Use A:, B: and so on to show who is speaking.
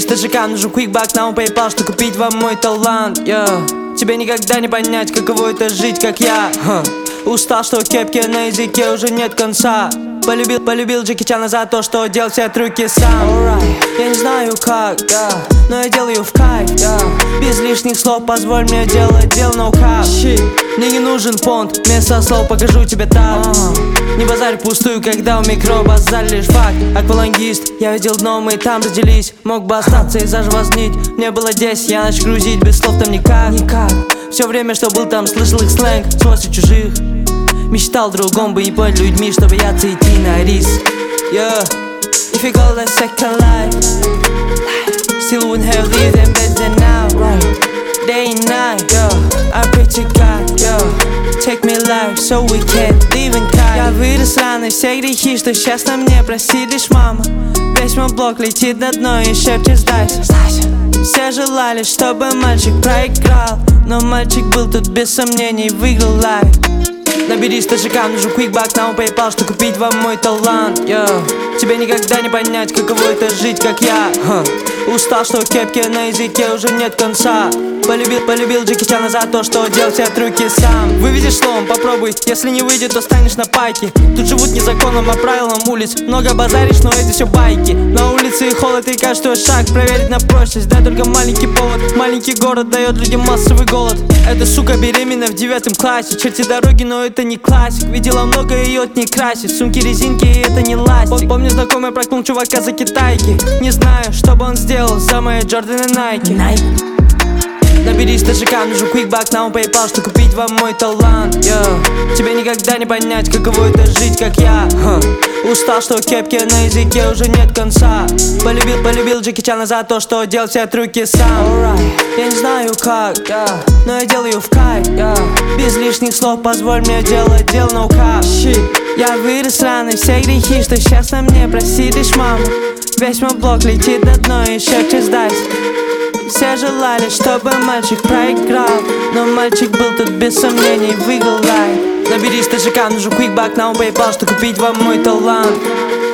A: Наберись ТЖК, нужен квикбак на PayPal, что купить вам мой талант. Тебе никогда не понять, каково это жить, как я. Устал, что кепки на языке уже нет конца. Полюбил Джеки Чана за то, что делал все трюки сам. Я не знаю как, но я делаю в кайф. Без лишних слов позволь мне делать дело ноу-хау. Мне не нужен фонд, вместо слов покажу тебе так. Не базарь пустую, когда у микро базар лишь факт. Аквалангист, я видел дно, мы там родились. Мог бы остаться и зажвознить. Мне было 10, я начал грузить, без слов там никак. Все время, что был там, слышал их сленг, свойства чужих. Мечтал другом быть под людьми, что боятся идти на риск. If you go like second life, still wouldn't have lived them better now. Day and night, I pray to God, take me life so we can live in kind. Я вырос рано, все грехи, что сейчас на мне, прости лишь мама. Весь мой блок летит на дно и шепчет сдайся. Все желали, чтобы мальчик проиграл, но мальчик был тут без сомнений, выиграл лайф. Наберись ТЖК, нужен квикбак на PayPal, что купить вам мой талант. Тебе никогда не понять, каково это жить, как я. Устал, что кепки на языке уже нет конца. Полюбил Джеки Чана за то, что делал все трюки сам. Выведешь словом, попробуй, если не выйдет, то станешь на пайке. Тут живут не законом, а правилам улиц. Много базаришь, но это все байки. На улице и холод, и каждый шаг проверить на прочность. Дай только маленький повод. Маленький город дает людям массовый голод. Эта сука беременна в 9 классе. Черти дороги, но это не классик. Видела много, ее не красит. Сумки резинки, и это не ластик. Помню, знакомый проткнул чувака за китайки. Не знаю, что бы он сделал за мои Джорданы Найки. Наберись ТЖК, нужен квикбак на PayPal, что купить вам мой талант. Тебе никогда не понять, каково это жить, как я. Устал, что кепки на языке уже нет конца. Полюбил Джеки Чана за то, что делал все трюки сам. Я не знаю как, но я делаю в кайф. Без лишних слов позволь мне делать дело ноу-хау. Я вырос рано, все грехи, что сейчас на мне, прости лишь мама. Весь мой блок летит на дно и шепчет сдайся. Все желали, чтобы мальчик проиграл, но мальчик был тут без сомнений, выиграл лайф. Наберись ТЖК, нужен квикбак на PayPal, что купить вам мой талант.